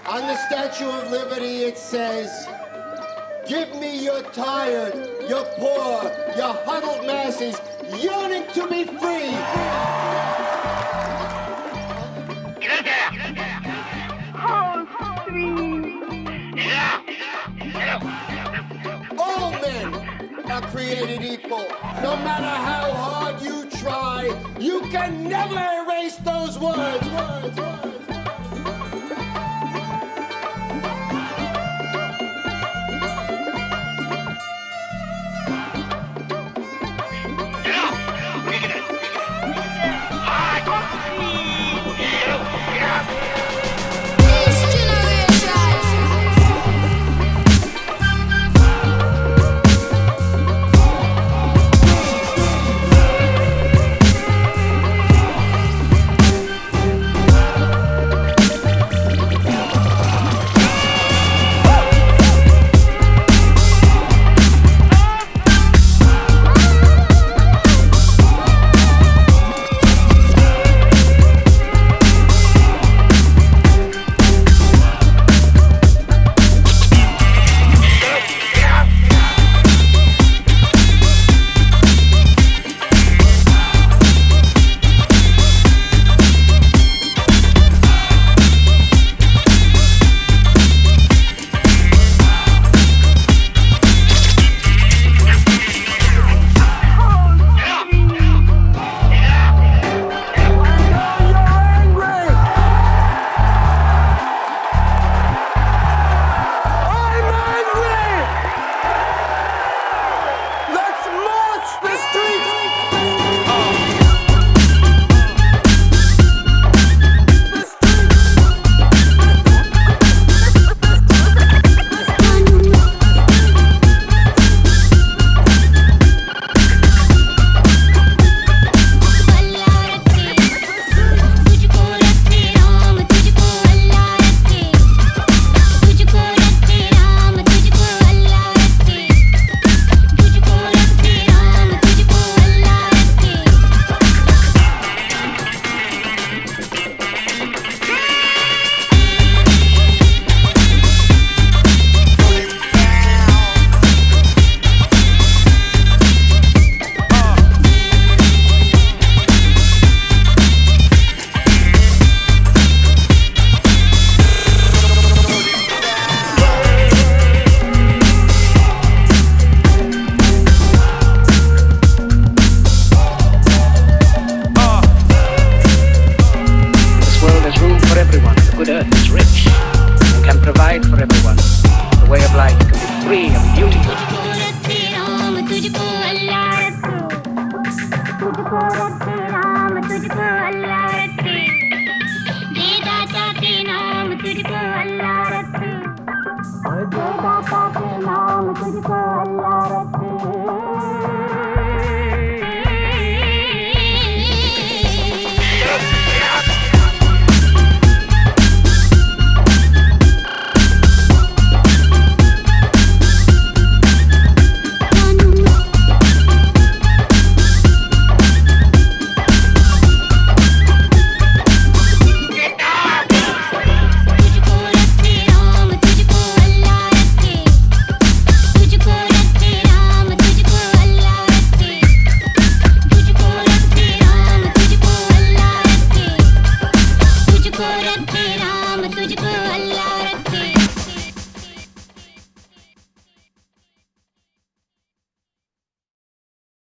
On the Statue of Liberty it says, "Give me your tired, your poor, your huddled masses yearning to be free." All men are created equal. No matter how hard you try, you can never erase those words. good earth is rich and can provide for everyone. The way of life can be free and beautiful.